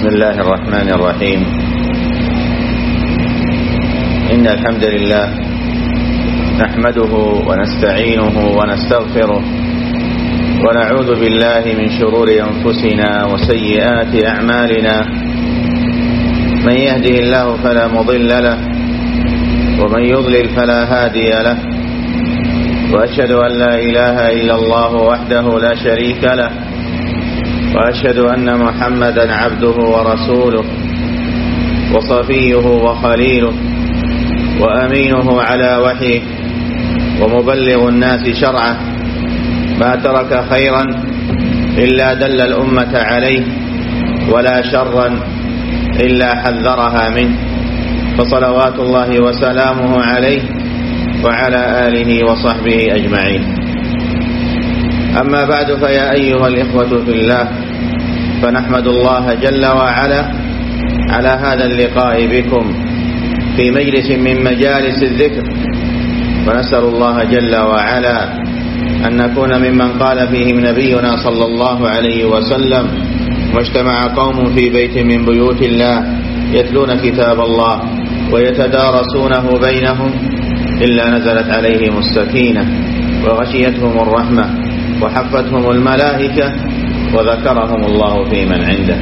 بسم الله الرحمن الرحيم. إن الحمد لله نحمده ونستعينه ونستغفره ونعوذ بالله من شرور أنفسنا وسيئات أعمالنا. من يهده الله فلا مضل له ومن يضلل فلا هادي له، وأشهد أن لا إله إلا الله وحده لا شريك له، وأشهد أن محمدا عبده ورسوله وصفيه وخليله وأمينه على وحيه ومبلغ الناس شرعه. ما ترك خيرا إلا دل الأمة عليه، ولا شرا إلا حذرها منه، فصلوات الله وسلامه عليه وعلى آله وصحبه أجمعين. أما بعد، فيا أيها الإخوة في الله، فنحمد الله جل وعلا على هذا اللقاء بكم في مجلس من مجالس الذكر، ونسأل الله جل وعلا أن نكون ممن قال فيهم نبينا صلى الله عليه وسلم: واجتمع قوم في بيت من بيوت الله يتلون كتاب الله ويتدارسونه بينهم إلا نزلت عليهم السكينة وغشيتهم الرحمة وحفتهم الملائكة وذكرهم الله في من عنده.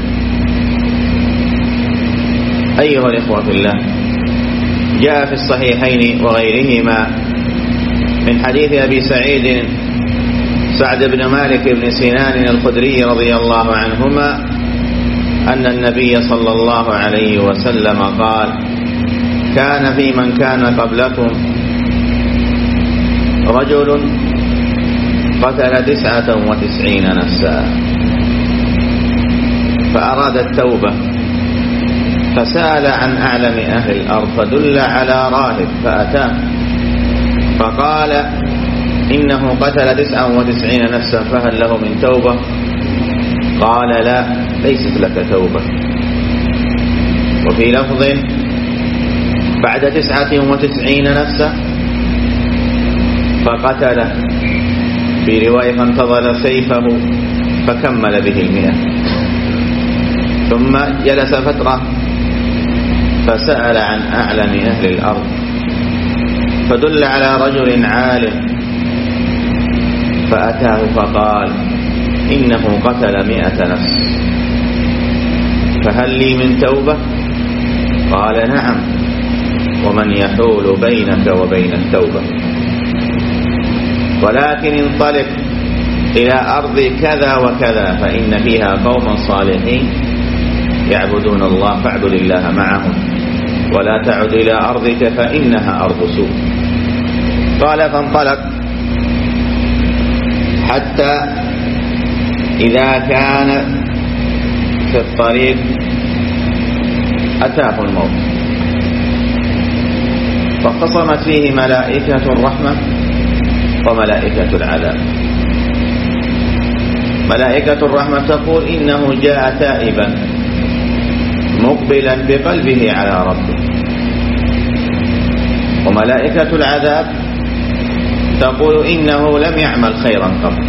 أيها الإخوة في الله، جاء في الصحيحين وغيرهما من حديث أبي سعد بن مالك بن سنان الخدري رضي الله عنهما أن النبي صلى الله عليه وسلم قال: كان في من كان قبلكم رجل قتل 99 نفسا، فأراد التوبة فسأل عن أعلم أهل الأرض فدل على راهب فأتاه فقال: إنه قتل 99 نفسا فهل له من توبة؟ قال: لا، ليست لك توبة. وفي لفظ: بعد 99 نفسا فقتله. في رواية: فانتظر سيفه فكمل به 100. ثم جلس فترة فسأل عن أعلم أهل الأرض فدل على رجل عالم فأتاه فقال: إنه قتل 100 نفس فهل لي من توبة؟ قال: نعم، ومن يحول بينك وبين التوبة؟ ولكن انطلق إلى أرض كذا وكذا فإن فيها قوما صالحين يعبدون الله فاعبد الله معهم، ولا تعد إلى أرضك فإنها أرض سوء. قال: فانطلق حتى إذا كان في الطريق أتاه الموت، فاختصمت فيه ملائكة الرحمة وملائكة العذاب. ملائكة الرحمة تقول: إنه جاء تائبا مقبلا بقلبه على ربه. وملائكة العذاب تقول: إنه لم يعمل خيرا قبل.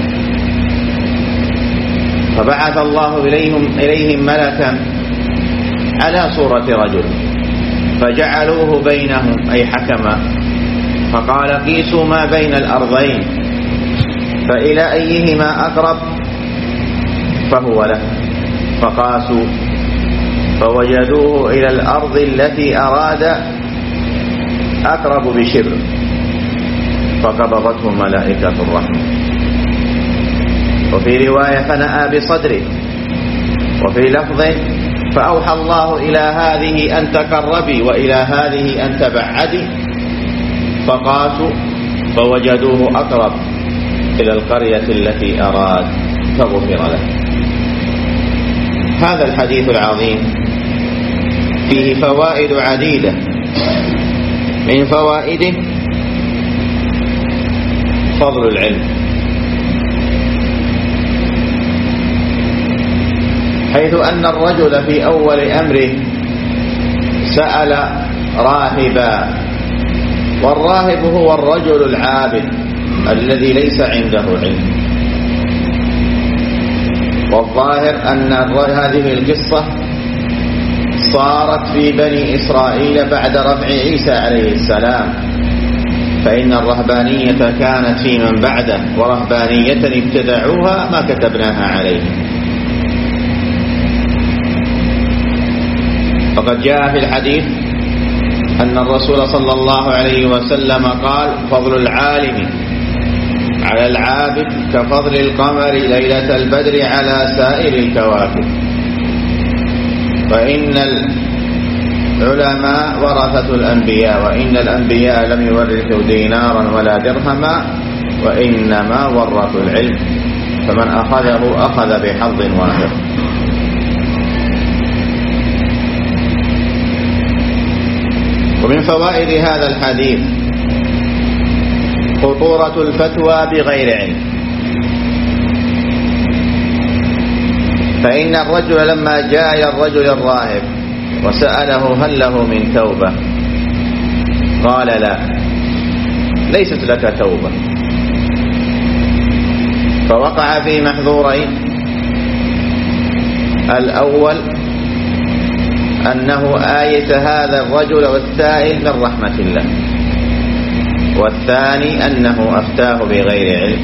فبعث الله إليهم ملكا على صورة رجل فجعلوه بينهم، أي حكما، فقال: قيسوا ما بين الأرضين فإلى أيهما أقرب فهو له. فقاسوا فوجدوه إلى الأرض التي أراد أقرب بشبر، فقبضته ملائكة الرحمة. وفي رواية: فنأى بصدره. وفي لفظ: فأوحى الله إلى هذه أن تقربي وإلى هذه أن تبعدي، فقاسوا فوجدوه أقرب إلى القرية التي أراد فغفر له. هذا الحديث العظيم فيه فوائد عديدة. من فوائده فضل العلم، حيث أن الرجل في أول أمره سأل راهبا، والراهب هو الرجل العابد الذي ليس عنده علم. والظاهر أن هذه القصة صارت في بني إسرائيل بعد رفع عيسى عليه السلام، فإن الرهبانية كانت في من بعده، ورهبانية ابتدعوها ما كتبناها عليهم. وقد جاء في الحديث أن الرسول صلى الله عليه وسلم قال: فضل العالم على العابد كفضل القمر ليلة البدر على سائر الكواكب، وإن العلماء ورثة الأنبياء، وإن الأنبياء لم يورثوا دينارا ولا درهما، وإنما ورثوا العلم، فمن أخذه أخذ بحظ وافر. ومن فوائد هذا الحديث خطورة الفتوى بغير علم، فإن الرجل لما جاء إلى الرجل الراهب وسأله: هل له من توبة؟ قال: لا، ليست لك توبة. فوقع في محذورين: الأول أنه آية هذا الرجل والسائل من رحمة الله، والثاني أنه أفتاه بغير علم،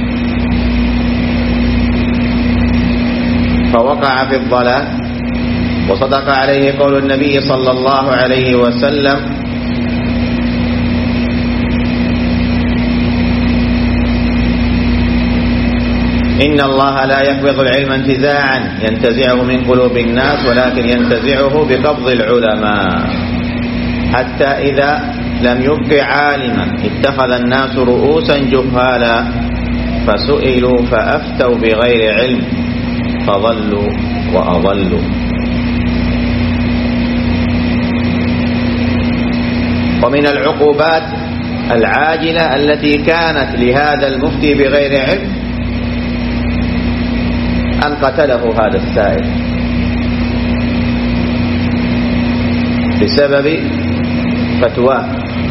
فوقع في الضلال. وصدق عليه قول النبي صلى الله عليه وسلم: إن الله لا يقبض العلم انتزاعا ينتزعه من قلوب الناس، ولكن ينتزعه بقبض العلماء، حتى إذا لم يبق عالما اتخذ الناس رؤوسا جهالا، فسئلوا فأفتوا بغير علم فضلوا وأضلوا. ومن العقوبات العاجلة التي كانت لهذا المفتي بغير علم أن قتله هذا السائل بسبب فتواه.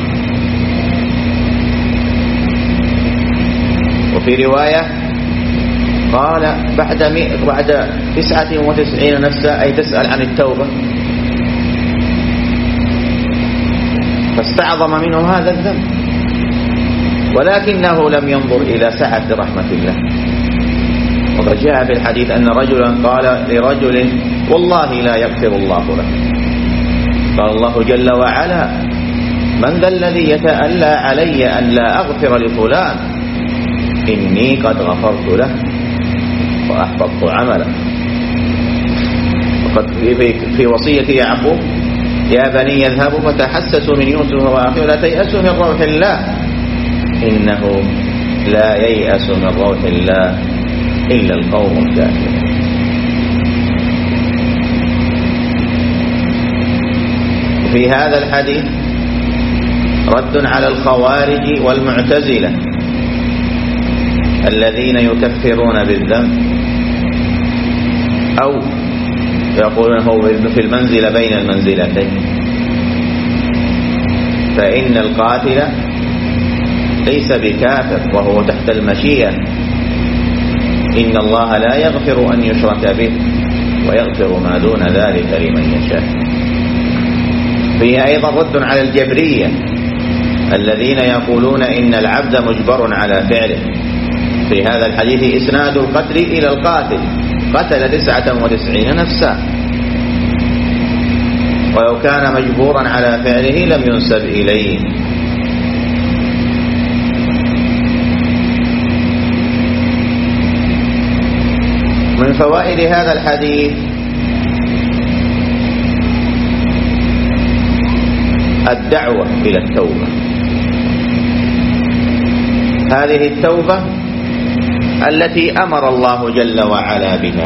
وفي رواية قال: بعد 99 نفسا، أي تسأل عن التوبة، فاستعظم منه هذا الذنب، ولكنه لم ينظر إلى سعة رحمة الله. وقد جاء في الحديث أن رجلا قال لرجل: والله لا يغفر الله لك. قال الله جل وعلا: من ذا الذي يتألى علي أن لا أغفر لفلان؟ إني قد غفرت له وأحبطت عمله. وقد في وصية يعقوب: يا بني اذهبوا فتحسسوا من يوسف وأخيه لا تيأسوا من روح الله إنه لا ييأس من روح الله إلا القوم الكافرون. في هذا الحديث رد على الخوارج والمعتزلة الذين يكفرون بالذنب، أو يقولون هو في المنزلة بين المنزلتين، فإن القاتل ليس بكافر وهو تحت المشيئة. إن الله لا يغفر أن يشرك به ويغفر ما دون ذلك لمن يشاء. فيه أيضا رد على الجبرية الذين يقولون إن العبد مجبر على فعله. في هذا الحديث إسناد القتل إلى القاتل، قتل 99 نفسا، ولو كان مجبورا على فعله لم ينسب إليه. من فوائد هذا الحديث الدعوة إلى التوبة. هذه التوبة التي أمر الله جل وعلا بها،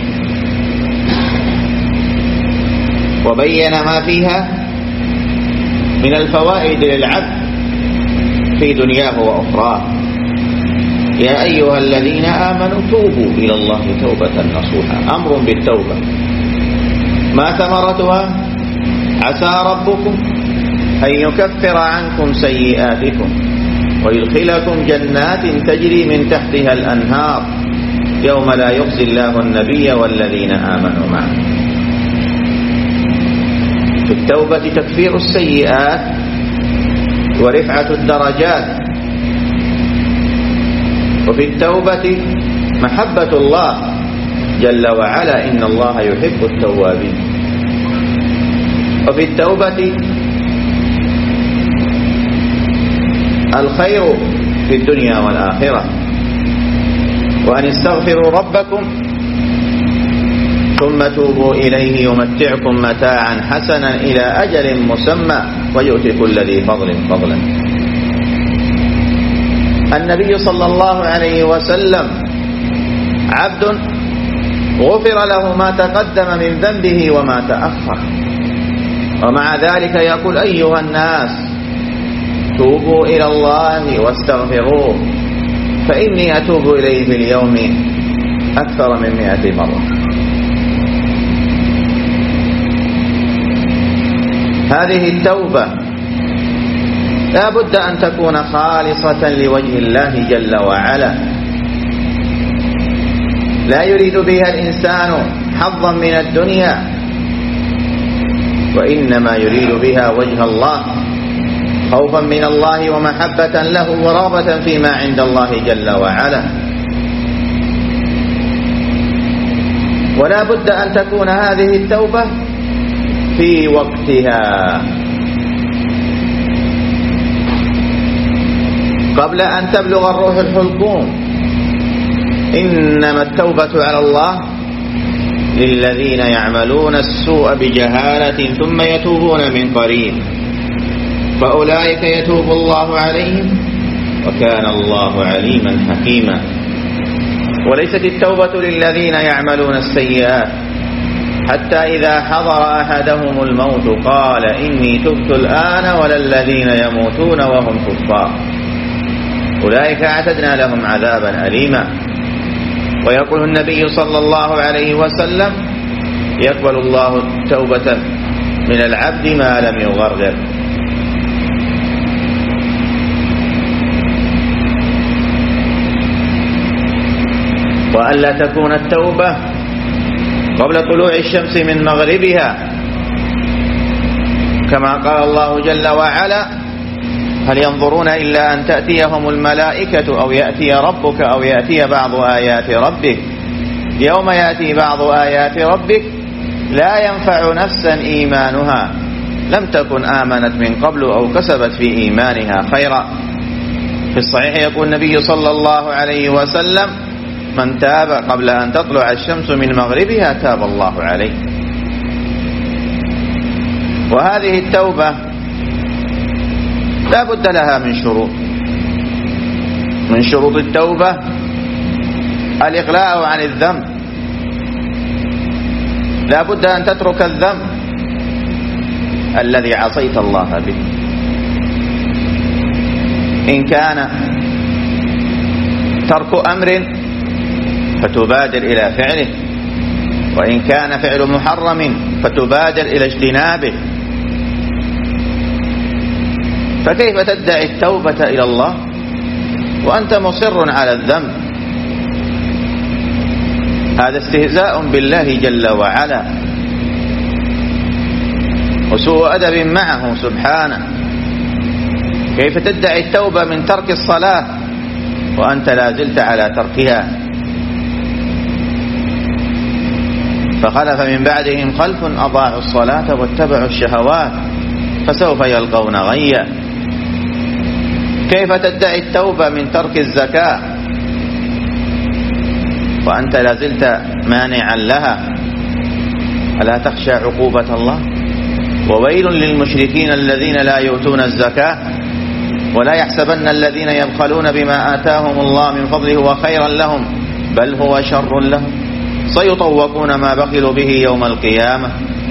وبين ما فيها من الفوائد للعبد في دنياه وأخراه. يا أيها الذين آمنوا توبوا إلى الله توبة نصوحا. أمر بالتوبة. ما ثمرتها؟ عسى ربكم أن يكفر عنكم سيئاتكم ويدخلكم جنات تجري من تحتها الأنهار يوم لا يخزي الله النبي والذين آمنوا معه. التوبة تكفير السيئات ورفعة الدرجات، وفي التوبة محبة الله جل وعلا، إن الله يحب التوابين. وفي التوبة الخير في الدنيا والآخرة، وأن استغفروا ربكم ثم توبوا إليه يمتعكم متاعا حسنا إلى أجل مسمى ويؤتي كل ذي فضل فضلا. النبي صلى الله عليه وسلم عبد غفر له ما تقدم من ذنبه وما تأخر، ومع ذلك يقول: أيها الناس توبوا إلى الله واستغفروه فإني أتوب إليه في اليوم أكثر من 100 مرة. هذه التوبة لا بد أن تكون خالصة لوجه الله جل وعلا، لا يريد بها الإنسان حظا من الدنيا، وإنما يريد بها وجه الله خوفا من الله ومحبة له ورغبة فيما عند الله جل وعلا. ولا بد أن تكون هذه التوبة في وقتها، قبل أن تبلغ الروح الحلقوم. إنما التوبة على الله للذين يعملون السوء بجهالة ثم يتوبون من قريب فأولئك يتوب الله عليهم وكان الله عليما حكيما. وليست التوبة للذين يعملون السيئات حتى إذا حضر أحدهم الموت قال إني تبت الآن، ولا الذين يموتون وهم كفار أولئك أعتدنا لهم عذابا أليما. ويقول النبي صلى الله عليه وسلم: يقبل الله التوبة من العبد ما لم يغرغر. وألا تكون التوبة قبل طلوع الشمس من مغربها، كما قال الله جل وعلا: هل ينظرون إلا أن تأتيهم الملائكة أو يأتي ربك أو يأتي بعض آيات ربك. يوم يأتي بعض آيات ربك لا ينفع نفسا إيمانها لم تكن آمنت من قبل أو كسبت في إيمانها خيرا. في الصحيح يقول النبي صلى الله عليه وسلم: من تاب قبل أن تطلع الشمس من مغربها تاب الله عليه. وهذه التوبة لا بد لها من شروط. من شروط التوبة الإقلاع عن الذنب، لا بد أن تترك الذنب الذي عصيت الله به. إن كان ترك أمر فتبادر إلى فعله، وإن كان فعل محرم فتبادر إلى اجتنابه. فكيف تدعي التوبة إلى الله وأنت مصر على الذنب؟ هذا استهزاء بالله جل وعلا وسوء أدب معه سبحانه. كيف تدعي التوبة من ترك الصلاة وأنت لا زلت على تركها؟ فخلف من بعدهم خلف أضاعوا الصلاة واتبعوا الشهوات فسوف يلقون غيا. كيف تدعي التوبة من ترك الزكاة وأنت لا زلت مانعا لها؟ ألا تخشى عقوبة الله؟ وويل للمشركين الذين لا يؤتون الزكاة ولا يحسبن الذين يبخلون بما آتاهم الله من فضله وخيرا لهم بل هو شر لهم سيطوقون ما بخلوا به يوم القيامة.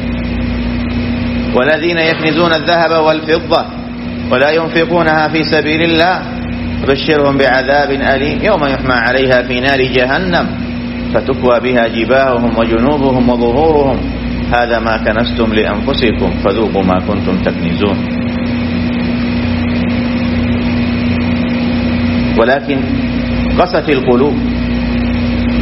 والذين يكنزون الذهب والفضة ولا ينفقونها في سبيل الله بشرهم بعذاب أليم يوم يحمى عليها في نار جهنم فتكوى بها جباههم وجنوبهم وظهورهم هذا ما كنزتم لأنفسكم فذوقوا ما كنتم تكنزون. ولكن قست القلوب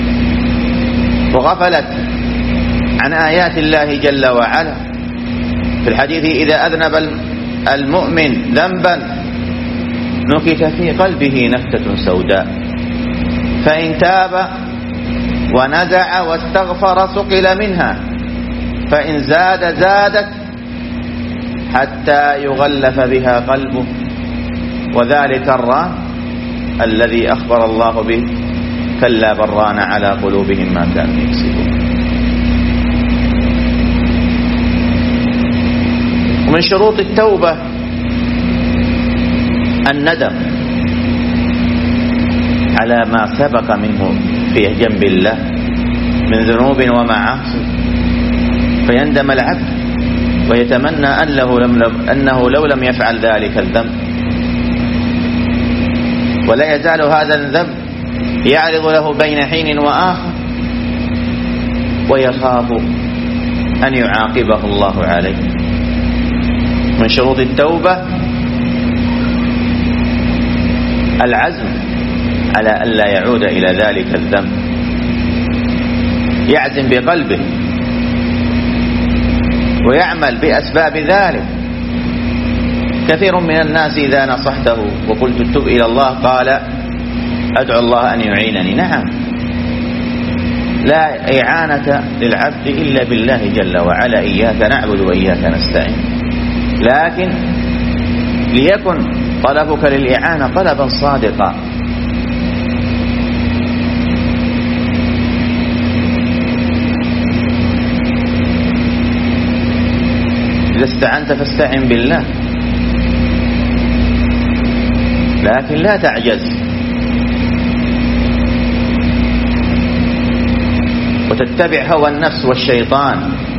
وغفلت عن آيات الله جل وعلا في الحديث إذا أذنب المؤمن ذنبا نكت في قلبه نكتة سوداء، فإن تاب ونزع واستغفر سقل منها، فإن زادت حتى يغلف بها قلبه، وذلك الران الذي أخبر الله به كلا بران على قلوبهم ما كانوا يكسبون. ومن شروط التوبة الندم على ما سبق منه في جنب الله من ذنوب ومعاصي، فيندم العبد ويتمنى أنه لو لم يفعل ذلك الذنب، ولا يزال هذا الذنب يعرض له بين حين وآخر، ويخاف أن يعاقبه الله عليه. من شروط التوبة العزم على ألا يعود إلى ذلك الذنب، يعزم بقلبه ويعمل بأسباب ذلك. كثير من الناس إذا نصحته وقلت تب إلى الله قال أدعو الله أن يعينني. نعم، لا إعانة للعبد إلا بالله جل وعلا، إياك نعبد وإياك نستعين، لكن ليكن طلبك للإعانة طلبا صادقا. إذا استعنت فاستعن بالله، لكن لا تعجز وتتبع هوى النفس والشيطان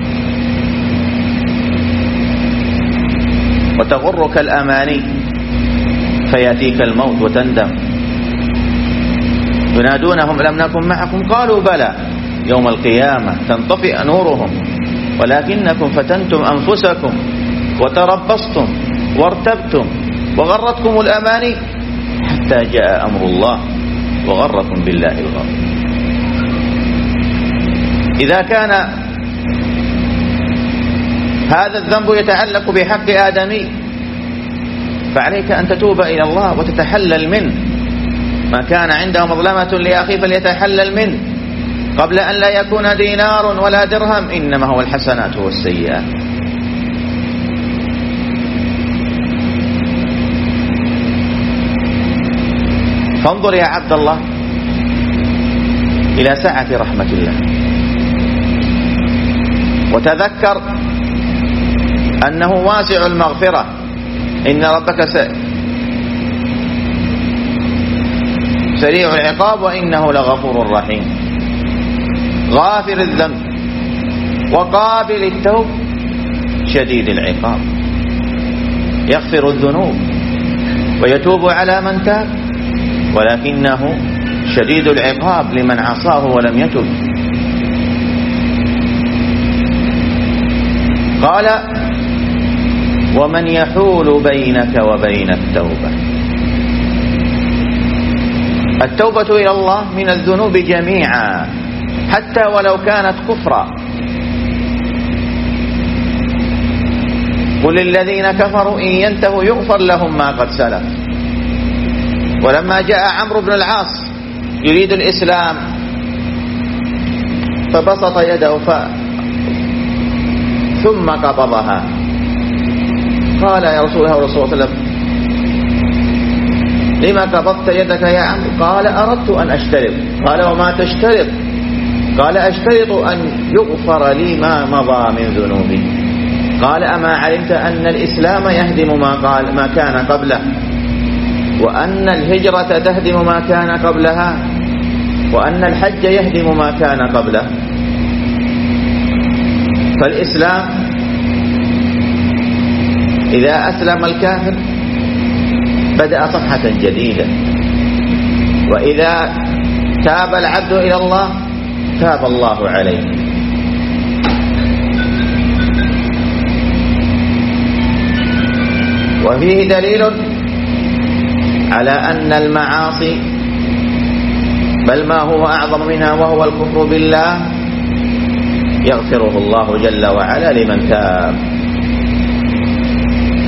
وتغرك الأماني فيأتيك الموت وتندم. ينادونهم لم نكن معكم قالوا بلى يوم القيامة تنطفئ نورهم ولكنكم فتنتم أنفسكم وتربصتم وارتبتم وغرتكم الأماني حتى جاء أمر الله وغركم بالله الغرور. إذا كان هذا الذنب يتعلق بحق آدمي فعليك أن تتوب إلى الله وتتحلل منه. ما كان عنده مظلمة لأخيه فليتحلل منه قبل أن لا يكون دينار ولا درهم، إنما هو الحسنات والسيئات. فانظر يا عبد الله إلى سعة رحمة الله، وتذكر أنه واسع المغفرة، إن ربك سريع العقاب وإنه لغفور رحيم، غافر الذنب وقابل التوب شديد العقاب، يغفر الذنوب ويتوب على من تاب، ولكنه شديد العقاب لمن عصاه ولم يتب. قال ومن يحول بينك وبين التوبة. التوبة إلى الله من الذنوب جميعا حتى ولو كانت كفرا. قل للذين كفروا إن ينتهوا يغفر لهم ما قد سلف. ولما جاء عمرو بن العاص يريد الإسلام فبسط يده ثم قبضها، قال يا رسول الله صلى الله عليه وسلم لما قبضت يدك يا عمرو؟ قال أردت أن أشترط. قال وما تشترط؟ قال أشترط أن يغفر لي ما مضى من ذنوبي. قال أما علمت أن الإسلام يهدم ما كان قبله، وأن الهجرة تهدم ما كان قبلها، وأن الحج يهدم ما كان قبله؟ فالإسلام إذا أسلم الكافر بدأ صفحة جديدة، وإذا تاب العبد إلى الله تاب الله عليه. وفيه دليل على أن المعاصي بل ما هو أعظم منها وهو الكفر بالله يغفره الله جل وعلا لمن تاب.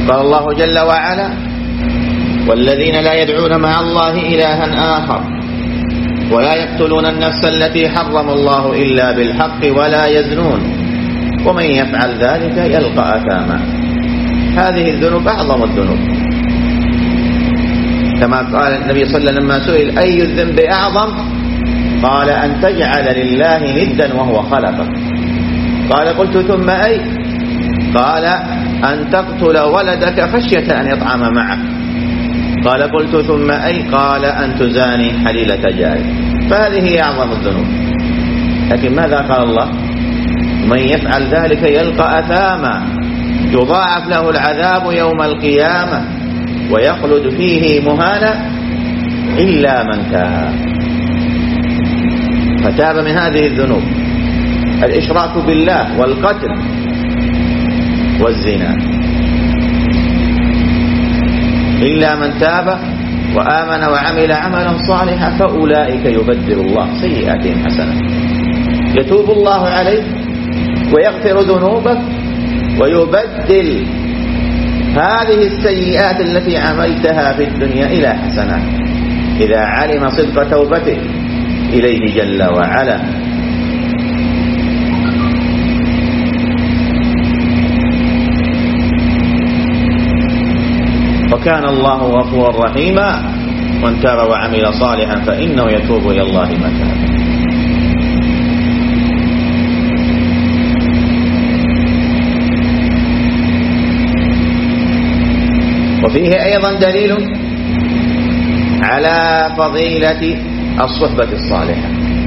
قال الله جل وعلا: والذين لا يدعون مع الله إلها آخر ولا يقتلون النفس التي حرم الله إلا بالحق ولا يزنون ومن يفعل ذلك يلقى أثاما. هذه الذنوب أعظم الذنوب، كما قال النبي صلى الله عليه وسلم لما سئل: أي الذنب أعظم؟ قال: أن تجعل لله ندا وهو خلقك. قال: قلت ثم أي؟ قال: أن تقتل ولدك خشية أن يطعم معك. قال: قلت ثم أي؟ قال: أن تزاني حليلة جارك. فهذه هي أعظم الذنوب. لكن ماذا قال الله؟ من يفعل ذلك يلقى أثاما يضاعف له العذاب يوم القيامة ويخلد فيه مهانا إلا من تاب. فتاب من هذه الذنوب: الإشراك بالله والقتل والزنا. إلا من تاب وآمن وعمل عملا صالحا فأولئك يبدل الله سيئاتهم حسنات. يتوب الله عليك ويغفر ذنوبك ويبدل هذه السيئات التي عملتها في الدنيا إلى حسنات إذا علم صدق توبته إليه جل وعلا. وكان الله غفورا رحيما من تاب وعمل صالحا فإنه يتوب إلى الله متابا. وفيه أيضا دليل على فضيلة الصحبة الصالحة.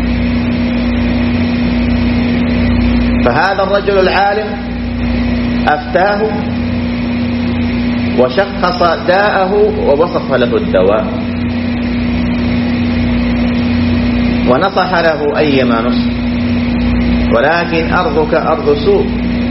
فهذا الرجل العالم أفتاه وشخص داءه ووصف له الدواء ونصح له أيما نصح، ولكن أرضك أرض سوء.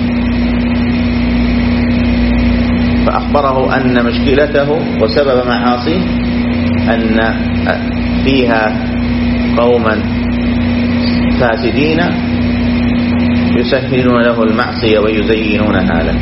فأخبره أن مشكلته وسبب معاصيه أن فيها قوما فاسدين يسهلون له المعصية ويزينونها له.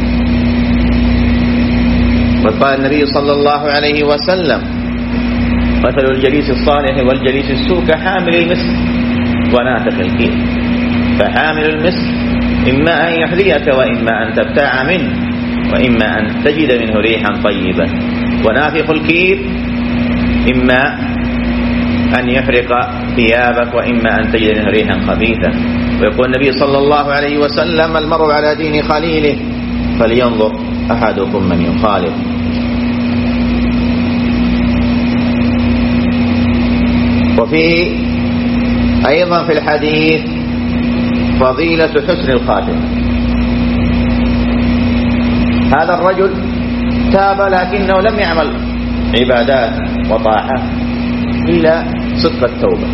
وقال النبي صلى الله عليه وسلم: مثل الجليس الصالح والجليس السوء كحامل المسك ونافخ الكير. فحامل المسك إما أن يحذيك وإما أن تبتاع منه وإما أن تجد منه ريحا طيبا، ونافخ الكير إما أن يحرق ثيابك وإما أن تجد منه ريحا خبيثا. ويقول النبي صلى الله عليه وسلم: المرء على دين خليله فلينظر أحدكم من يخالف. وفيه أيضا في الحديث فضيلة حسن الخاتمة. هذا الرجل تاب لكنه لم يعمل عبادات وطاعات إلا صدق التوبة.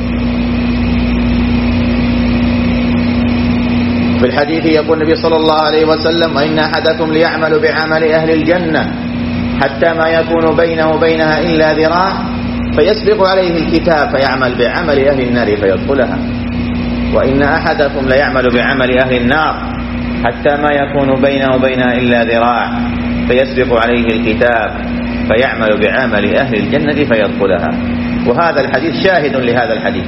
في الحديث يقول النبي صلى الله عليه وسلم: وإن أحدكم ليعمل بعمل أهل الجنة حتى ما يكون بينه وبينها إلا ذراع فيسبق عليه الكتاب فيعمل بعمل أهل النار فيدخلها، وإن أحدكم ليعمل بعمل أهل النار حتى ما يكون بينه وبينها إلا ذراع فيسبق عليه الكتاب فيعمل بعمل أهل الجنة فيدخلها. وهذا الحديث شاهد لهذا الحديث.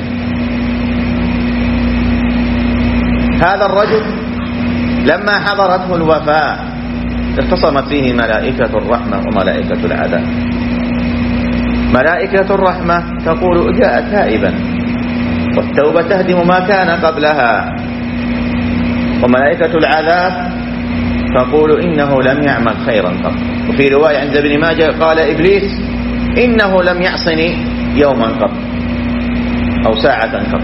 هذا الرجل لما حضرته الوفاة اختصمت فيه ملائكة الرحمة وملائكة العذاب. ملائكة الرحمة تقول: جاء تائبا، والتوبة تهدم ما كان قبلها. وملائكة العذاب تقول: إنه لم يعمل خيرا قط. وفي رواية عند ابن ماجه قال إبليس: إنه لم يعصني يوما قط أو ساعة قط.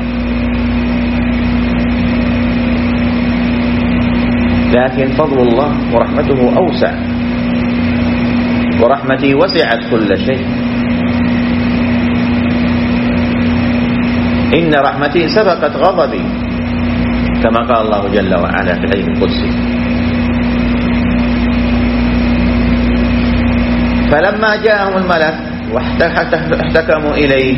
لكن فضل الله ورحمته أوسع، ورحمتي وسعت كل شيء. إن رحمتي سبقت غضبي، كما قال الله جل وعلا في الحديث القدسي. فلما جاءهم الملك واحتكموا إليه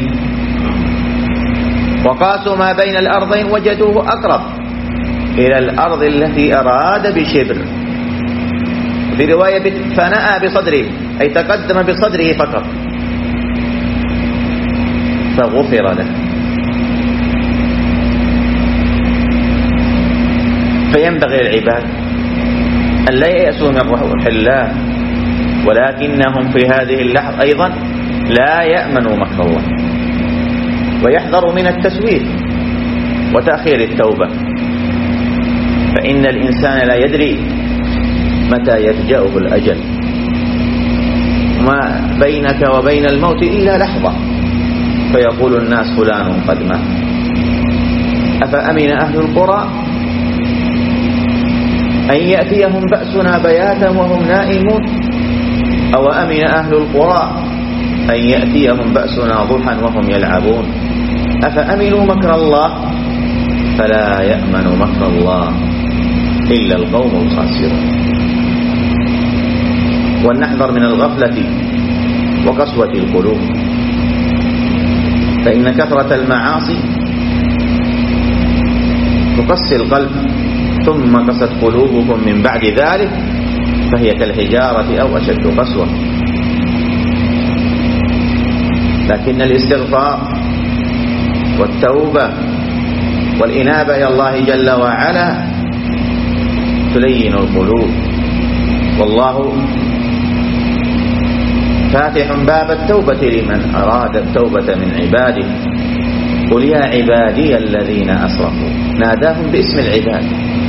وقاسوا ما بين الأرضين وجدوه أقرب إلى الأرض التي أراد بشبر. في رواية فنأى بصدره، أي تقدم بصدره فقط، فغفر له. فينبغي للعباد أن لا ييأسوا من روح الله، ولكنهم في هذه اللحظة أيضا لا يأمنوا مكر الله، ويحذروا من التسويف وتأخير التوبة، فإن الإنسان لا يدري متى يفجأه الأجل، ما بينك وبين الموت إلا لحظة، فيقول الناس فلان قد مات. أفأمن أهل القرى أن يأتيهم بأسنا بياتا وهم نائمون، أو أمن أهل القرى أن يأتيهم بأسنا ضحى وهم يلعبون. أفأمنوا مكر الله فلا يأمن مكر الله إلا القوم الخاسرون. ولنحذر من الغفلة وقسوة القلوب، فإن كثرة المعاصي تقسي القلب، ثم قست قلوبكم من بعد ذلك فهي كالحجارة أو أشد قسوة. لكن الاستغفار والتوبة والإنابة إلى الله جل وعلا تلين القلوب، والله فاتح باب التوبة لمن أراد التوبة من عباده. قل يا عبادي الذين أسرفوا، ناداهم باسم العباد،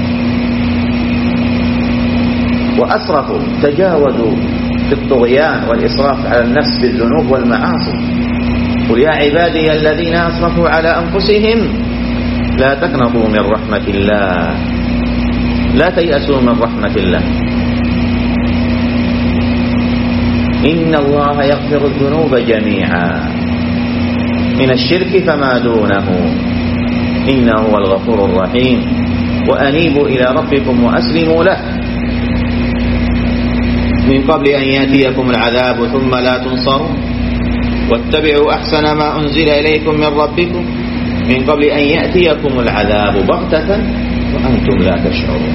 وأسرفوا تجاوزوا في الطغيان والإسراف على النفس بالذنوب والمعاصي. قل يا عبادي الذين أسرفوا على أنفسهم لا تقنطوا من رحمة الله، لا تيأسوا من رحمة الله، إن الله يغفر الذنوب جميعا من الشرك فما دونه إنه هو الغفور الرحيم، وأنيبوا إلى ربكم وأسلموا له من قبل أن يأتيكم العذاب ثم لا تنصرون، واتبعوا أحسن ما أنزل إليكم من ربكم من قبل أن يأتيكم العذاب بغتة وأنتم لا تشعرون.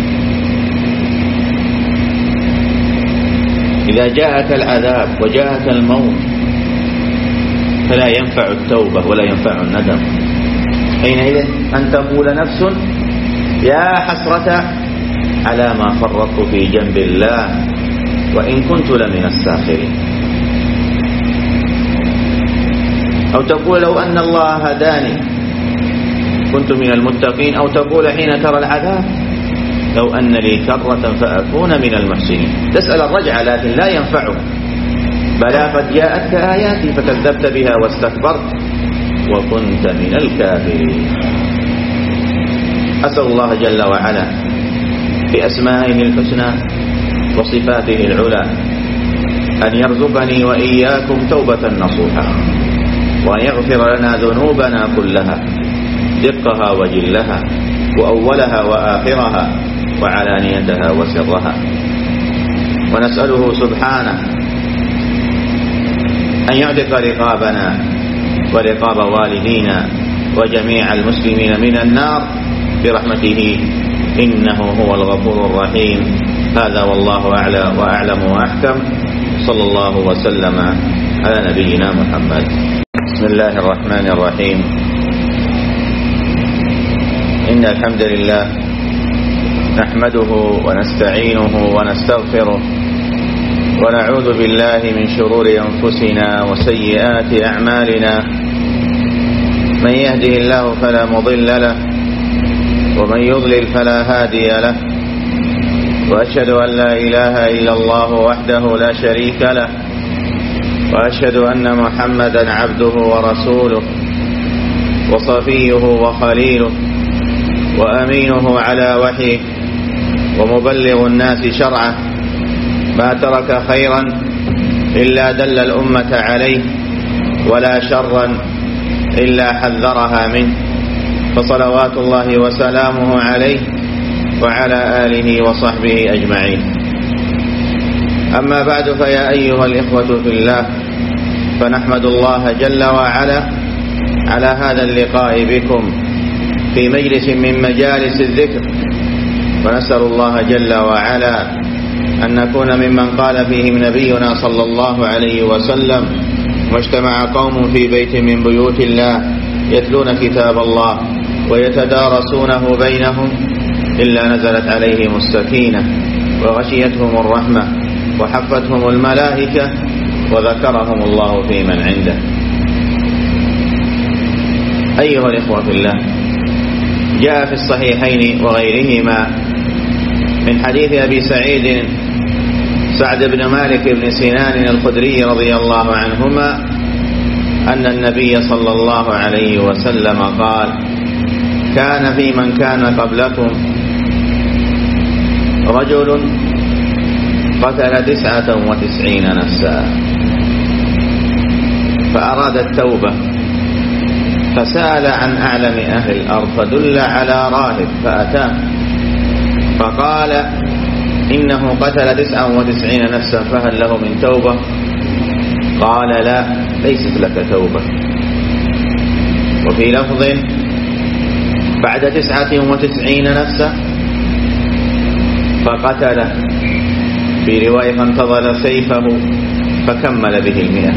إذا جاءك العذاب وجاءك الموت فلا ينفع التوبة ولا ينفع الندم، حينئذ أن تقول نفس يا حسرة على ما فرطت في جنب الله وإن كنت لمن الساخرين، أو تقول لو أن الله هداني كنت من المتقين، أو تقول حين ترى العذاب لو أن لي كرة فأكون من المحسنين. تسأل الرجعة لكن لا ينفعك، بلى قد جاءتك آياتي فكذبت بها واستكبرت وكنت من الكافرين. أسأل الله جل وعلا بأسمائه الحسنى وصفاته العلى أن يرزقني وإياكم توبة نصوحا، وأن يغفر لنا ذنوبنا كلها دقها وجلها وأولها وآخرها وعلانيتها وسرها. ونسأله سبحانه أن يعتق رقابنا ورقاب والدينا وجميع المسلمين من النار برحمته إنه هو الغفور الرحيم. هذا والله أعلى وأعلم وأحكم، صلى الله وسلم على نبينا محمد. بسم الله الرحمن الرحيم. إن الحمد لله نحمده ونستعينه ونستغفره ونعوذ بالله من شرور أنفسنا وسيئات أعمالنا، من يهده الله فلا مضل له ومن يضلل فلا هادي له، وأشهد أن لا إله إلا الله وحده لا شريك له، وأشهد أن محمدا عبده ورسوله وصفيه وخليله وأمينه على وحيه ومبلغ الناس شرعه، ما ترك خيرا إلا دل الأمة عليه ولا شرا إلا حذرها منه، فصلوات الله وسلامه عليه وعلى آله وصحبه أجمعين. أما بعد، فيا أيها الإخوة في الله، فنحمد الله جل وعلا على هذا اللقاء بكم في مجلس من مجالس الذكر، ونسأل الله جل وعلا أن نكون ممن قال فيهم نبينا صلى الله عليه وسلم: واجتمع قوم في بيت من بيوت الله يتلون كتاب الله ويتدارسونه بينهم إلا نزلت عليهم السكينة وغشيتهم الرحمة وحفتهم الملائكة وذكرهم الله في من عنده. أيها الإخوة في الله، جاء في الصحيحين وغيرهما من حديث أبي سعد بن مالك بن سنان الخدري رضي الله عنهما أن النبي صلى الله عليه وسلم قال: كان في من كان قبلكم رجل قتل 99 نفسا فأراد التوبة فسأل عن أعلم أهل الأرض فدل على راهب فأتاه فقال: إنه قتل 99 نفسا فهل له من توبة؟ قال: لا، ليست لك توبة. وفي لفظ: بعد 99 نفسا فقتله. في رواية: فانتظر سيفه فكمل به 100.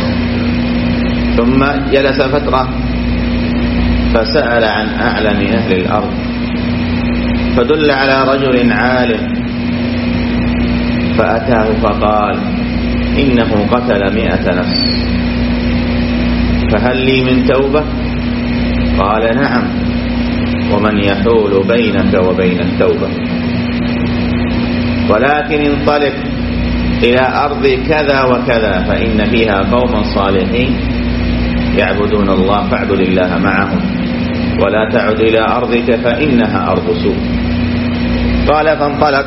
ثم جلس فترة فسأل عن أعلم أهل الأرض فدل على رجل عالم فأتاه فقال: إنه قتل 100 نفس فهل لي من توبة؟ قال: نعم، ومن يحول بينك وبين التوبة؟ ولكن انطلق إلى أرض كذا وكذا فإن فيها قوما صالحين يعبدون الله فاعبد الله معهم، ولا تعد إلى أرضك فإنها أرض سوء. قال: فانطلق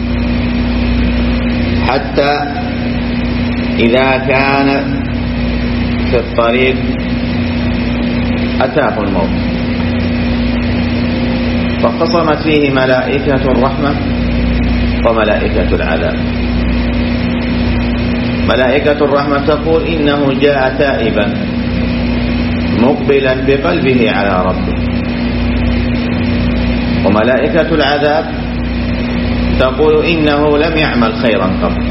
حتى إذا كان في الطريق أتاه الموت فخصمت فيه ملائكة الرحمة وملائكة العذاب. ملائكة الرحمة تقول: إنه جاء تائبا مقبلا بقلبه على ربه. وملائكة العذاب تقول: إنه لم يعمل خيرا قبل.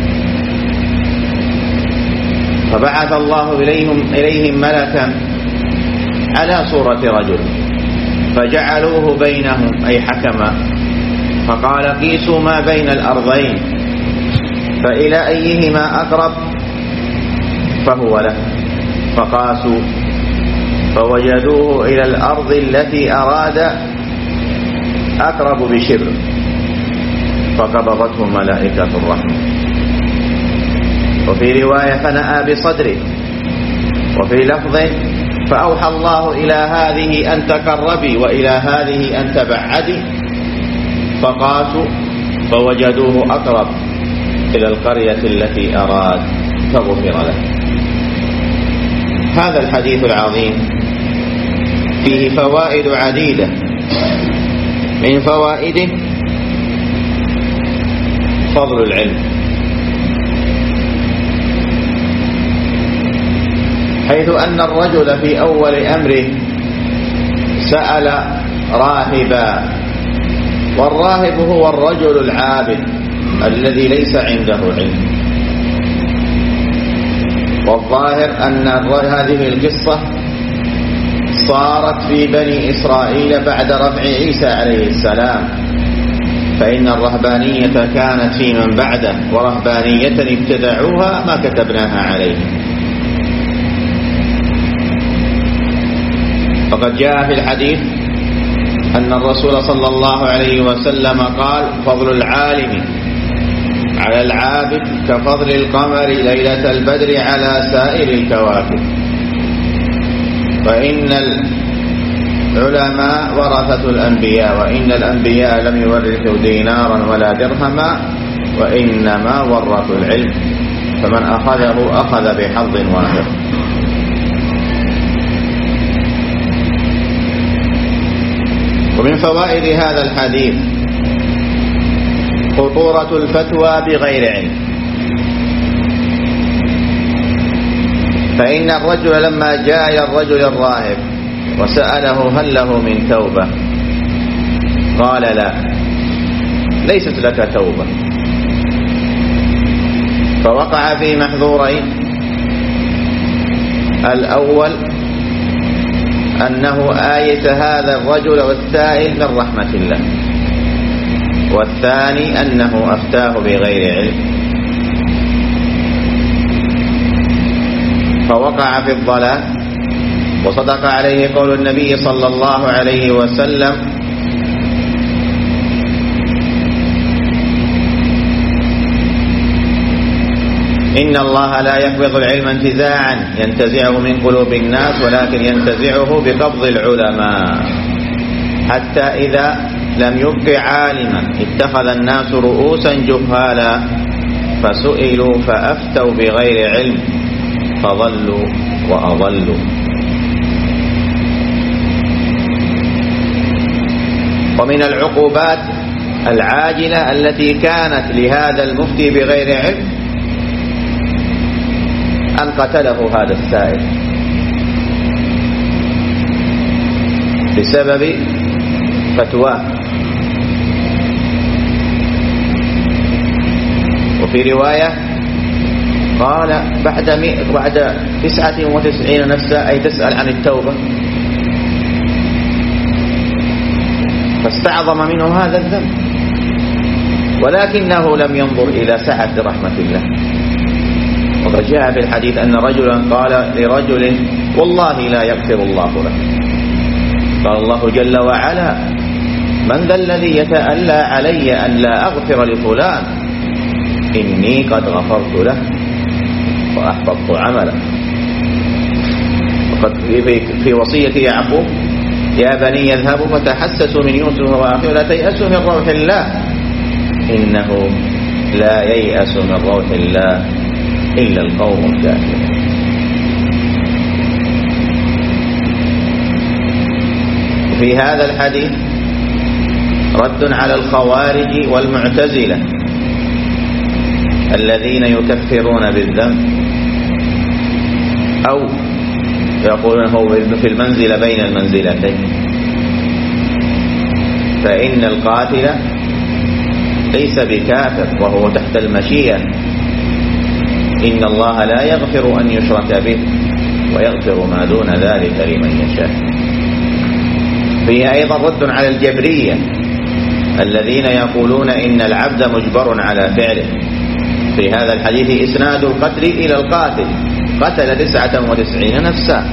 فبعث الله إليهم ملكا على صورة رجل فجعلوه بينهم أي حكما، فقال: قيسوا ما بين الأرضين فإلى أيهما أقرب فهو له. فقاسوا فوجدوه إلى الأرض التي أراد أقرب بشبر فقبضته ملائكة الرحمة. وفي رواية: فنأى بصدره. وفي لفظ: فأوحى الله إلى هذه أن تقربي وإلى هذه أن تبعدي. فقاسوا فوجدوه أقرب إلى القرية التي أراد فغفر له. هذا الحديث العظيم فيه فوائد عديدة. من فوائده فضل العلم، حيث أن الرجل في أول أمره سأل راهبا، والراهب هو الرجل العابد الذي ليس عنده علم. والظاهر أن هذه القصة صارت في بني إسرائيل بعد رفع عيسى عليه السلام، فإن الرهبانية كانت في من بعده، ورهبانية ابتدعوها ما كتبناها عليهم. فقد جاء في الحديث أن الرسول صلى الله عليه وسلم قال: فضل العالم على العابد كفضل القمر ليلة البدر على سائر الكواكب. فإن العلماء ورثة الأنبياء، وإن الأنبياء لم يورثوا دينارا ولا درهما، وإنما ورثوا العلم، فمن أخذه أخذ بحظ وافر. ومن فوائد هذا الحديث خطورة الفتوى بغير علم. فإن الرجل لما جاء إلى الرجل الراهب وسأله: هل له من توبة؟ قال: لا، ليست لك توبة. فوقع في محظورين: الأول أنه آيس هذا الرجل والسائل من رحمة الله، والثاني أنه أفتاه بغير علم فوقع في الضلال. وصدق عليه قول النبي صلى الله عليه وسلم: إن الله لا يقبض العلم انتزاعا ينتزعه من قلوب الناس، ولكن ينتزعه بقبض العلماء، حتى إذا لم يبق عالما اتخذ الناس رؤوسا جهالا فسئلوا فأفتوا بغير علم فضلوا وأضلوا. ومن العقوبات العاجلة التي كانت لهذا المفتي بغير علم أن قتله هذا السائل بسبب فتواه. وفي رواية قال بعد 99 نفسا، أي تسأل عن التوبة، فاستعظم منه هذا الذنب، ولكنه لم ينظر إلى سعة رحمة الله. وقد جاء في الحديث أن رجلا قال لرجل: والله لا يغفر الله له. قال الله جل وعلا: من ذا الذي يتألى علي أن لا أغفر لفلان؟ إني قد غفرت له وأحبطت عمله. وقد في وصية يعقوب: يا بني اذهبوا فتحسسوا من يوسف وأخيه ولا تيأسوا من روح الله إنه لا ييأس من روح الله إلا القوم الكافرون. في هذا الحديث رد على الخوارج والمعتزلة الذين يكفرون بالذنب، أو يقولون هو في المنزلة بين المنزلتين، فإن القاتل ليس بكافر وهو تحت المشيئة. إن الله لا يغفر أن يشرك به ويغفر ما دون ذلك لمن يشاء. فيه أيضا رد على الجبرية الذين يقولون إن العبد مجبر على فعله. في هذا الحديث إسناد القتل إلى القاتل، قتل 99 نفسا،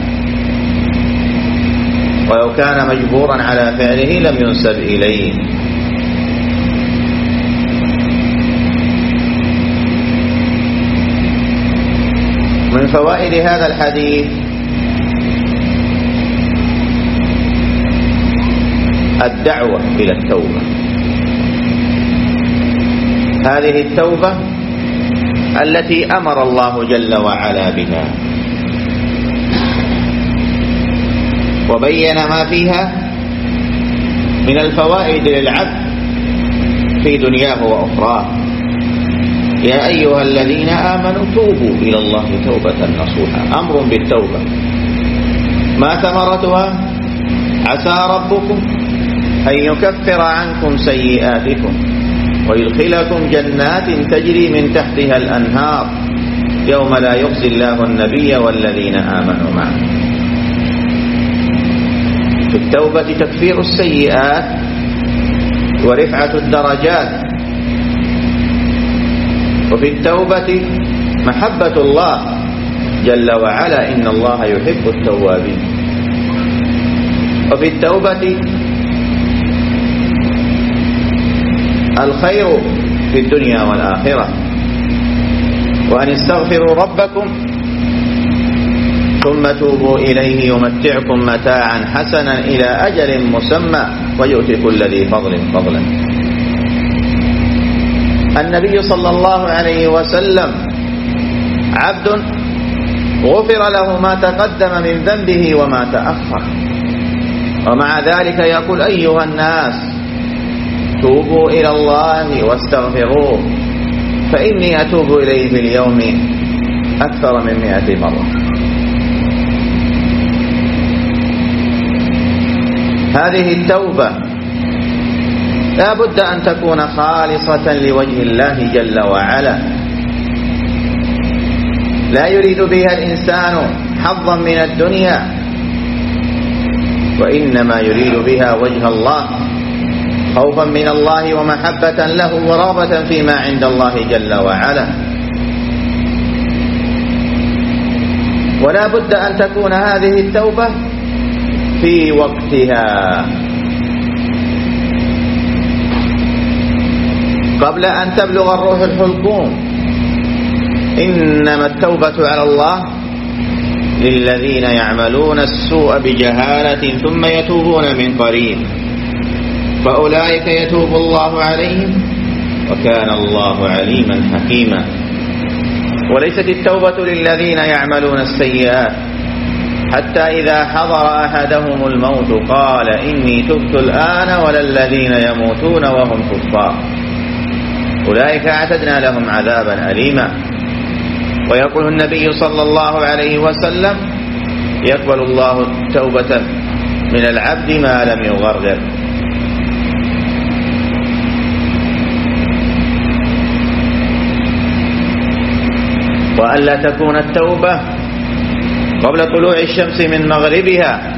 ولو كان مجبورا على فعله لم ينسب إليه. من فوائد هذا الحديث الدعوة إلى التوبة. هذه التوبة التي أمر الله جل وعلا بها، وبين ما فيها من الفوائد للعبد في دنياه وأخراه. يا أيها الذين آمنوا توبوا إلى الله توبة نصوحا. أمر بالتوبة. ما ثمرتها؟ عسى ربكم أن يكفر عنكم سيئاتكم ويدخلكم جنات تجري من تحتها الأنهار يوم لا يخزي الله النبي والذين آمنوا معه. في التوبة تكفير السيئات ورفعة الدرجات، وفي التوبة محبة الله جل وعلا، إن الله يحب التوابين. وفي التوبة الخير في الدنيا والآخرة، وأن استغفروا ربكم ثم توبوا إليه يمتعكم متاعا حسنا إلى أجل مسمى ويؤتي كل ذي فضل فضلا. النبي صلى الله عليه وسلم عبد غفر له ما تقدم من ذنبه وما تأخر، ومع ذلك يقول: أيها الناس توبوا إلى الله واستغفروه فإني أتوب إليه في اليوم أكثر من 100 مرة. هذه التوبة لا بد أن تكون خالصة لوجه الله جل وعلا، لا يريد بها الإنسان حظا من الدنيا، وإنما يريد بها وجه الله، خوفا من الله ومحبة له ورغبة فيما عند الله جل وعلا. ولا بد أن تكون هذه التوبة في وقتها قبل أن تبلغ الروح الحلقوم. إنما التوبة على الله للذين يعملون السوء بجهالة ثم يتوبون من قريب فأولئك يتوب الله عليهم وكان الله عليما حكيما. وليست التوبة للذين يعملون السيئات حتى إذا حضر أحدهم الموت قال إني تبت الآن، ولا الذين يموتون وهم كفار أولئك أعتدنا لهم عذابا أليما. ويقول النبي صلى الله عليه وسلم يقبل الله التوبة من العبد ما لم يغرغر. وألا تكون التوبة قبل طلوع الشمس من مغربها،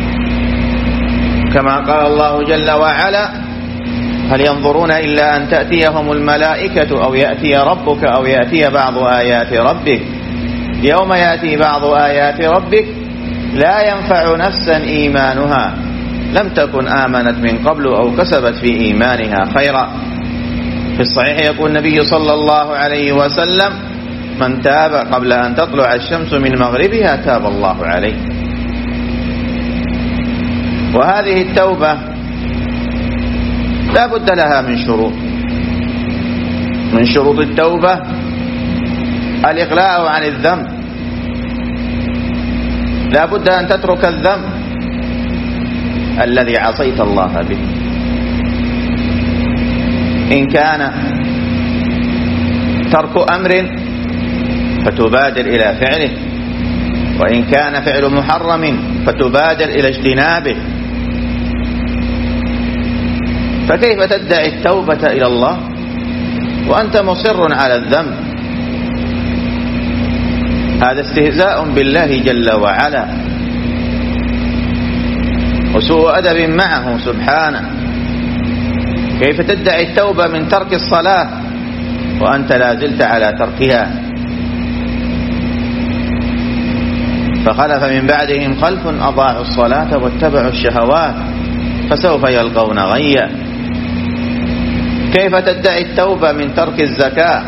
كما قال الله جل وعلا هل ينظرون إلا أن تأتيهم الملائكة أو يأتي ربك أو يأتي بعض آيات ربك. يوم يأتي بعض آيات ربك لا ينفع نفسا إيمانها لم تكن آمنت من قبل أو كسبت في إيمانها خيرا. في الصحيح يقول النبي صلى الله عليه وسلم من تاب قبل أن تطلع الشمس من مغربها تاب الله عليه. وهذه التوبة لا بد لها من شروط. من شروط التوبة الإقلاع عن الذنب، لا بد أن تترك الذنب الذي عصيت الله به. إن كان ترك أمر فتبادر إلى فعله، وإن كان فعل محرم فتبادر إلى اجتنابه. فكيف تدعي التوبة إلى الله وأنت مصر على الذنب؟ هذا استهزاء بالله جل وعلا وسوء أدب معه سبحانه. كيف تدعي التوبة من ترك الصلاة وأنت لا زلت على تركها؟ فخلف من بعدهم خلف أضاعوا الصلاة واتبعوا الشهوات فسوف يلقون غيا. كيف تدعي التوبة من ترك الزكاة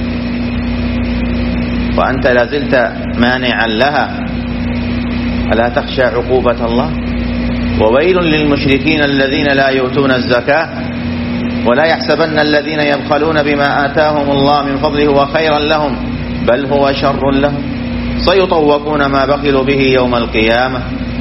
وأنت لا زلت مانعا لها؟ ألا تخشى عقوبة الله؟ وويل للمشركين الذين لا يؤتون الزكاة ولا يحسبن الذين يبخلون بما آتاهم الله من فضله وخيرا لهم بل هو شر لهم سيطوقون ما بخلوا به يوم القيامة.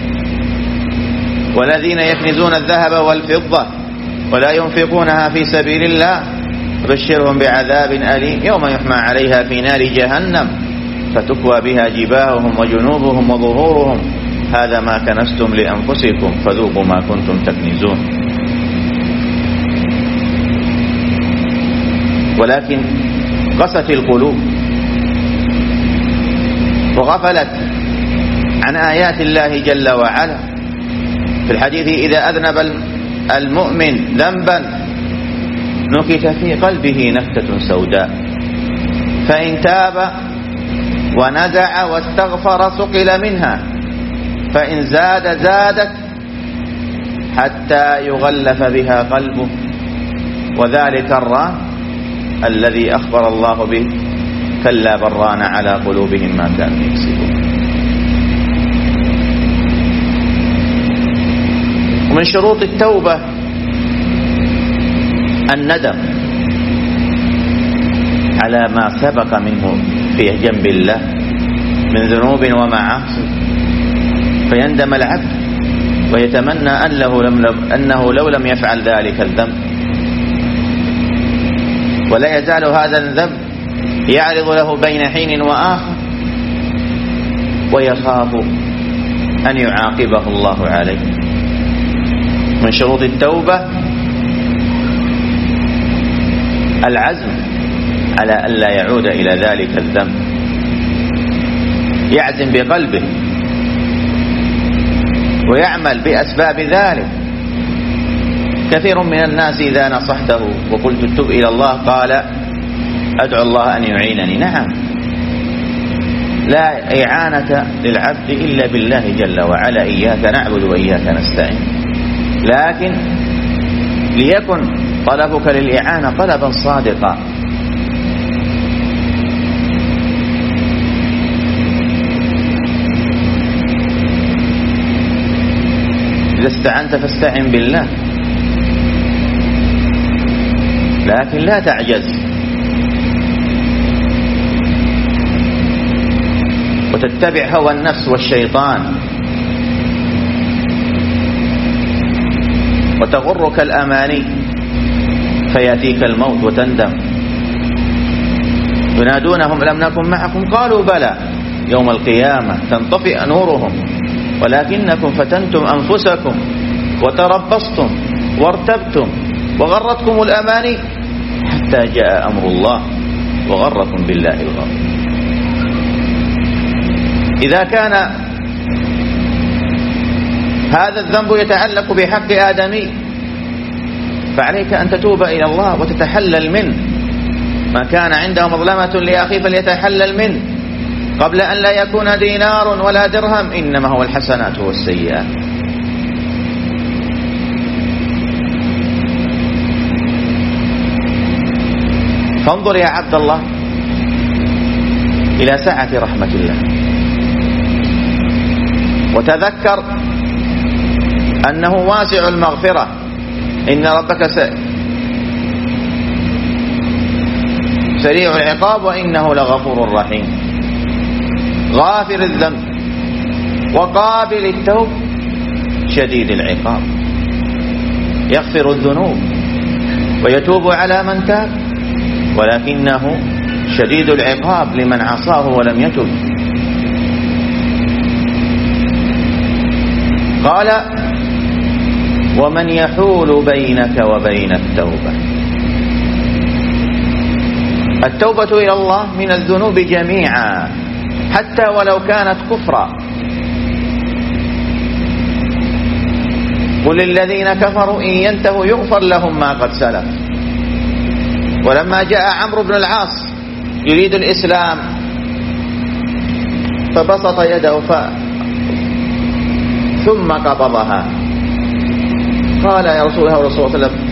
والذين يكنزون الذهب والفضة ولا ينفقونها في سبيل الله فبشرهم بعذاب أليم يوم يحمى عليها في نار جهنم فتكوى بها جباههم وجنوبهم وظهورهم هذا ما كنزتم لأنفسكم فذوقوا ما كنتم تكنزون. ولكن قست القلوب وغفلت عن آيات الله جل وعلا. في الحديث إذا أذنب المؤمن ذنبا نكت في قلبه نكتة سوداء فإن تاب ونزع واستغفر سقل منها فإن زاد زادت حتى يغلف بها قلبه وذلك الران الذي أخبر الله به كلا بران على قلوبهم ما كانوا يكسبون. ومن شروط التوبة الندم على ما سبق منه في جنب الله من ذنوب ومعاصي فيندم العبد ويتمنى أنه لو لم يفعل ذلك الذنب. ولا يزال هذا الذنب يعرض له بين حين وآخر ويخاف أن يعاقبه الله عليه. من شروط التوبة العزم على ألا يعود إلى ذلك الذنب يعزم بقلبه ويعمل بأسباب ذلك. كثير من الناس إذا نصحته وقلت تب إلى الله قال أدعو الله أن يعينني. نعم، لا إعانة للعبد إلا بالله جل وعلا، إياك نعبد وإياك نستعين، لكن ليكن طلبك للإعانة طلبا صادقا. إذا استعنت فاستعن بالله، لكن لا تعجز وتتبع هوى النفس والشيطان وتغرك الأماني فيأتيك الموت وتندم. ينادونهم لم نكن معكم قالوا بلى يوم القيامة تنطفئ نورهم ولكنكم فتنتم أنفسكم وتربصتم وارتبتم وغرتكم الأماني حتى جاء أمر الله وغركم بالله الغرور. إذا كان هذا الذنب يتعلق بحق آدمي فعليك أن تتوب إلى الله وتتحلل منه. ما كان عنده مظلمة لأخيه فليتحلل منه قبل أن لا يكون دينار ولا درهم، إنما هو الحسنات والسيئات. فانظر يا عبد الله إلى سعة رحمة الله، وتذكر أنه واسع المغفرة، إن ربك سريع العقاب وإنه لغفور رحيم، غافر الذنب وقابل التوب شديد العقاب، يغفر الذنوب ويتوب على من تاب، ولكنه شديد العقاب لمن عصاه ولم يتب. قال ومن يحول بينك وبين التوبة. التوبة إلى الله من الذنوب جميعا حتى ولو كانت كفرا. قل للذين كفروا إن ينتهوا يغفر لهم ما قد سلف. ولما جاء عمرو بن العاص يريد الإسلام فبسط يده ثم قبضها، قال يا رسول الله صلى الله عليه وسلم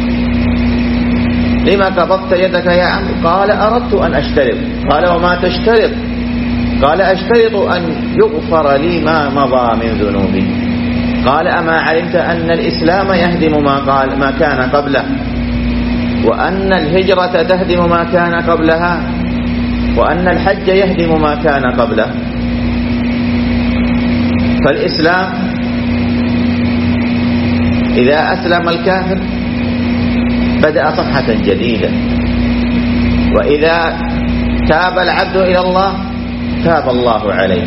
لما قبضت يدك يا عمرو؟ قال أردت أن أشترط. قال وما تشترط؟ قال أشترط أن يغفر لي ما مضى من ذنوبي. قال أما علمت أن الإسلام يهدم ما كان قبله، وأن الهجرة تهدم ما كان قبلها، وأن الحج يهدم ما كان قبله. فالإسلام إذا أسلم الكافر بدأ صفحة جديدة، وإذا تاب العبد إلى الله تاب الله عليه.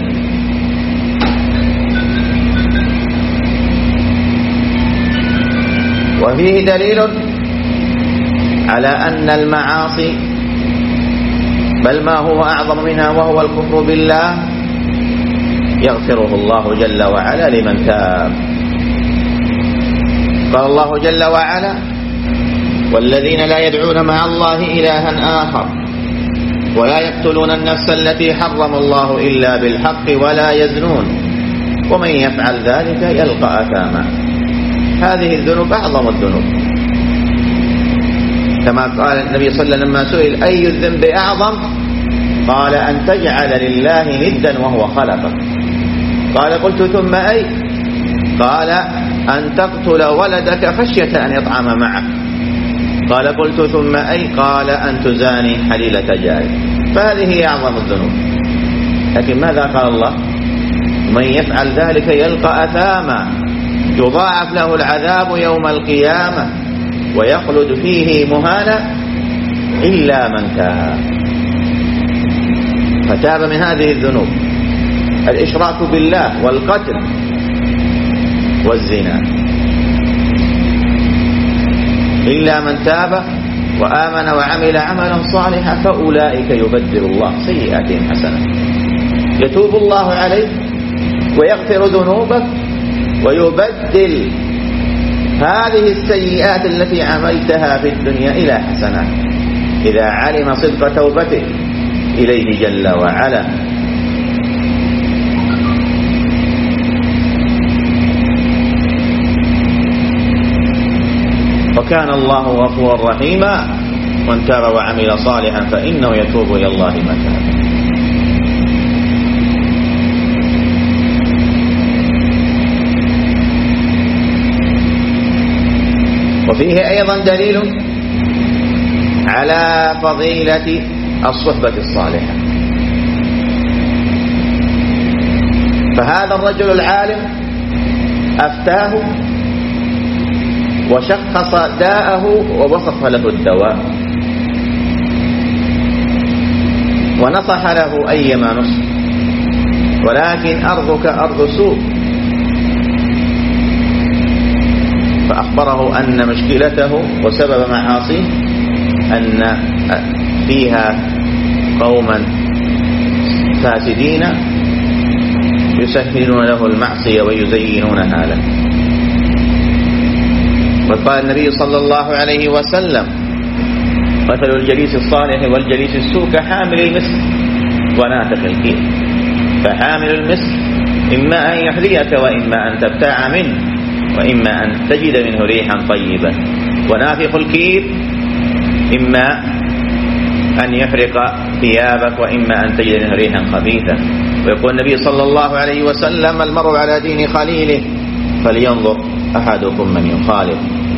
وفيه دليل على أن المعاصي بل ما هو أعظم منها وهو الكفر بالله يغفره الله جل وعلا لمن تاب. قال الله جل وعلا والذين لا يدعون مع الله إلها آخر ولا يقتلون النفس التي حرم الله إلا بالحق ولا يزنون ومن يفعل ذلك يلقى أثاما. هذه الذنوب أعظم الذنوب، كما قال النبي صلى الله عليه وسلم لما سئل أي الذنب أعظم قال أن تجعل لله ندا وهو خلقك. قال قلت ثم أي؟ قال أن تقتل ولدك خشية أن يطعم معك. قال قلت ثم أي؟ قال أن تزاني حليلة جارك. فهذه هي أعظم الذنوب. لكن ماذا قال الله؟ من يفعل ذلك يلقى أثاما يضاعف له العذاب يوم القيامة ويخلد فيه مهانا إلا من تاب. فتاب من هذه الذنوب: الإشراك بالله والقتل والزنا. إلا من تاب وآمن وعمل عملا صالحا فأولئك يبدل الله سيئاتهم حسنات. يتوب الله عليك ويغفر ذنوبك ويبدل هذه السيئات التي عملتها في الدنيا إلى حسنات إذا علم صدق توبته إليه جل وعلا. وكان الله غفورا رحيما من تاب وعمل صالحا فإنه يتوب إلى الله متابا. وفيه أيضا دليل على فضيلة الصحبة الصالحة. فهذا الرجل العالم أفتاه وشخص داءه ووصف له الدواء ونصح له أيما نصح، ولكن أرضك أرض سوء، فأخبره أن مشكلته وسبب معاصيه أن فيها قوما فاسدين يسهلون له المعصية ويزينونها له. وقال النبي صلى الله عليه وسلم: مثل الجليس الصالح والجليس السوء كحامل المسك ونافخ الكير. فحامل المسك إما أن يحذيك وإما أن تبتاع منه وإما أن تجد منه ريحا طيبا، ونافخ الكير إما أن يحرق ثيابك وإما أن تجد منه ريحا خبيثا. ويقول النبي صلى الله عليه وسلم: المرء على دين خليله فلينظر أحدكم من يخالف.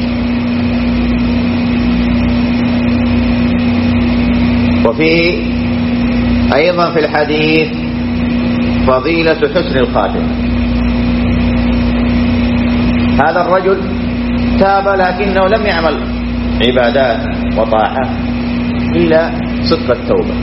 وفيه أيضا في الحديث فضيلة حسن الخاتمة. هذا الرجل تاب لكنه لم يعمل عبادات وطاعات إلى صدق التوبة.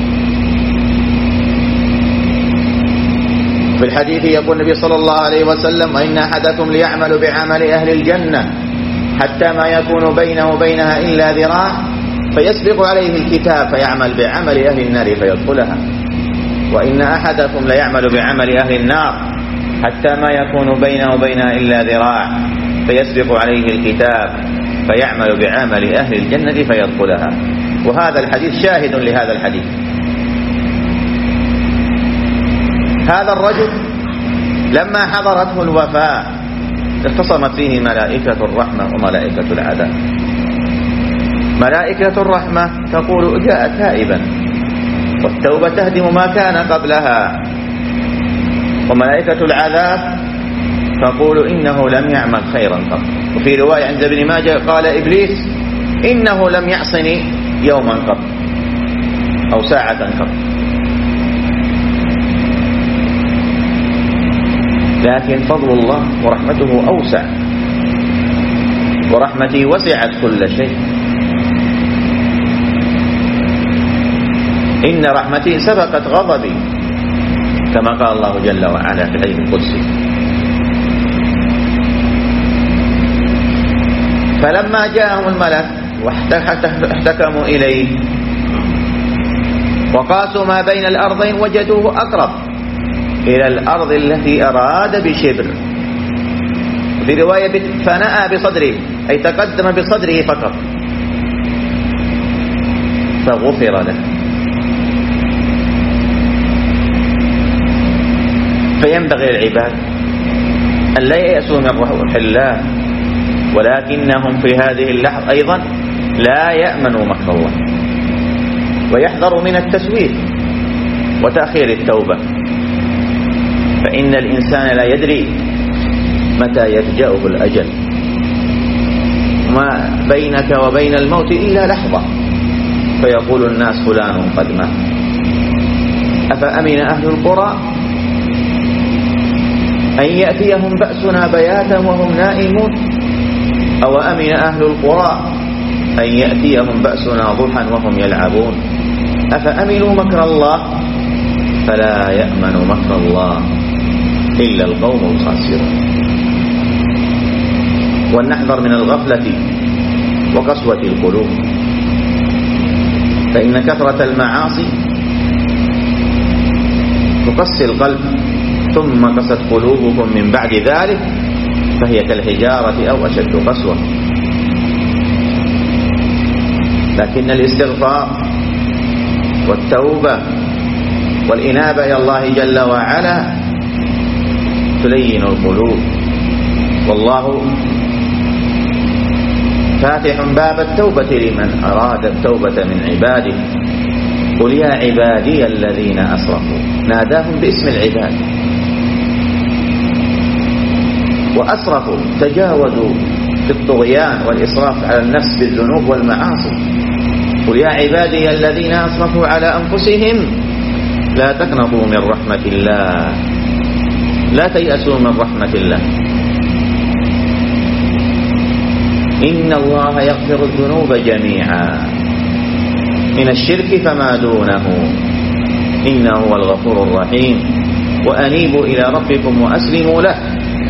في الحديث يقول النبي صلى الله عليه وسلم: وإن أحدكم ليعمل بعمل أهل الجنة حتى ما يكون بينه وبينها إلا ذراع فيسبق عليه الكتاب فيعمل بعمل أهل النار فيدخلها، وإن أحدكم ليعمل بعمل أهل النار حتى ما يكون بينه وبينها إلا ذراع فيسبق عليه الكتاب فيعمل بعمل أهل الجنة فيدخلها. وهذا الحديث شاهد لهذا الحديث. هذا الرجل لما حضرته الوفاة اختصمت فيه ملائكة الرحمة وملائكة العذاب. ملائكة الرحمة تقول: جاء تائبا، والتوبة تهدم ما كان قبلها. وملائكة العذاب تقول: إنه لم يعمل خيرا قط. وفي رواية عند ابن ماجه قال إبليس: إنه لم يعصني يوما قط أو ساعة قط. لكن فضل الله ورحمته أوسع، ورحمتي وسعت كل شيء. إن رحمتي سبقت غضبي، كما قال الله جل وعلا في الحديث القدسي. فلما جاءهم الملك واحتكموا إليه وقاسوا ما بين الأرضين وجدوه أقرب إلى الأرض التي أراد بشبر. في رواية: فنأى بصدره، أي تقدم بصدره فقط، فغفر له. فينبغي للعباد أن لا ييأسوا من روح الله، ولكنهم في هذه اللحظة أيضا لا يأمنوا مكر الله، ويحذروا من التسويف وتأخير التوبة، فإن الإنسان لا يدري متى يفجأه الأجل. ما بينك وبين الموت إلا لحظة، فيقول الناس: فلان قد مات. أفأمن أهل القرى أن يأتيهم بأسنا بياتا وهم نائمون، أو أمن أهل القرى أن يأتيهم بأسنا ضحى وهم يلعبون. أفأمنوا مكر الله فلا يأمن مكر الله إلا القوم الخاسرون. ولنحذر من الغفلة وقسوة القلوب، فإن كثرة المعاصي تقسي القلب، ثم قست قلوبكم من بعد ذلك فهي كالحجارة أو أشد قسوة. لكن الاستغفار والتوبة والإنابة إلى الله جل وعلا تلين القلوب، والله فاتح باب التوبة لمن أراد التوبة من عباده. قل يا عبادي الذين أسرفوا، ناداهم باسم العباد، وأسرفوا تجاوزوا في الطغيان والإسراف على النفس بالذنوب والمعاصي. قل يا عبادي الذين أسرفوا على أنفسهم لا تقنطوا من رحمة الله، لا تيأسوا من رحمة الله، إن الله يغفر الذنوب جميعا من الشرك فما دونه إنه هو الغفور الرحيم، وأنيبوا إلى ربكم وأسلموا له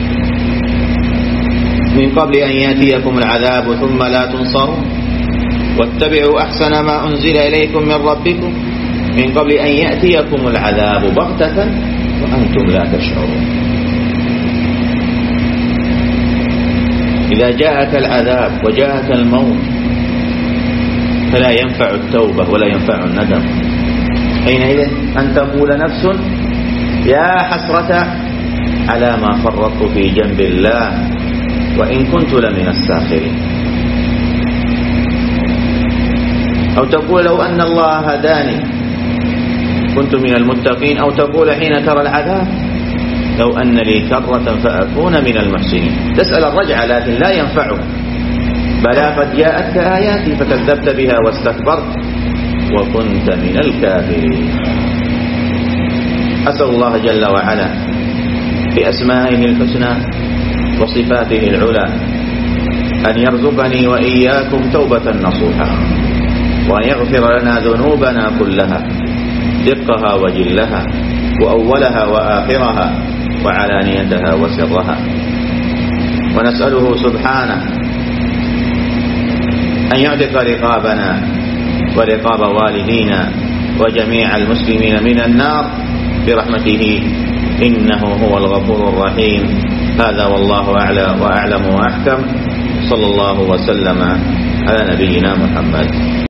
من قبل أن يأتيكم العذاب ثم لا تنصرون، واتبعوا أحسن ما أنزل إليكم من ربكم من قبل أن يأتيكم العذاب بغتة وأنتم لا تشعرون. إذا جاءك العذاب وجاءك الموت فلا ينفع التوبة ولا ينفع الندم، حينئذ أن تقول نفس يا حسرة على ما فرطت في جنب الله وإن كنت لمن الساخرين، أو تقول لو أن الله هداني كنت من المتقين، أو تقول حين ترى العذاب لو أن لي كرة فأكون من المحسنين. تسأل الرجعة لكن لا ينفعك، بلى قد جاءتك آياتي فكذبت بها واستكبرت وكنت من الكافرين. أسأل الله جل وعلا بأسمائه الحسنى وصفاته العلى أن يرزقني وإياكم توبة نصوحا، وأن يغفر لنا ذنوبنا كلها دقها وجلها وأولها وآخرها وعلانيتها وسرها. ونسأله سبحانه أن يعتق رقابنا ورقاب والدينا وجميع المسلمين من النار برحمته إنه هو الغفور الرحيم. هذا والله أعلى وأعلم وأحكم، صلى الله وسلم على نبينا محمد.